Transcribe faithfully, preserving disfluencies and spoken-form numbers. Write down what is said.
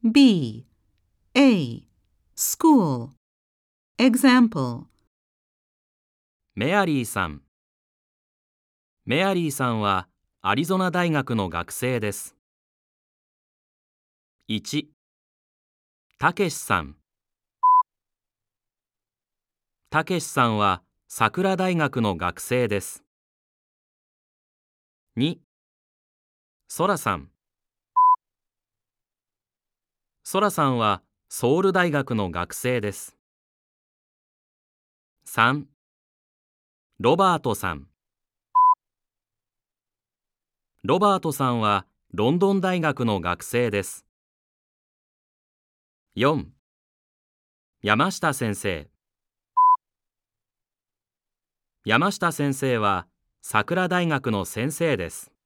B. A. School. Example. メアリーさん。メアリーさんはアリゾナ大学の学生です。いち、たけしさん。たけしさんは桜大学の学生です。に、そらさん。そらさんはソウル大学の学生です。さん、ロバートさん。ロバートさんはロンドン大学の学生です。よん、山下先生。山下先生は桜大学の先生です。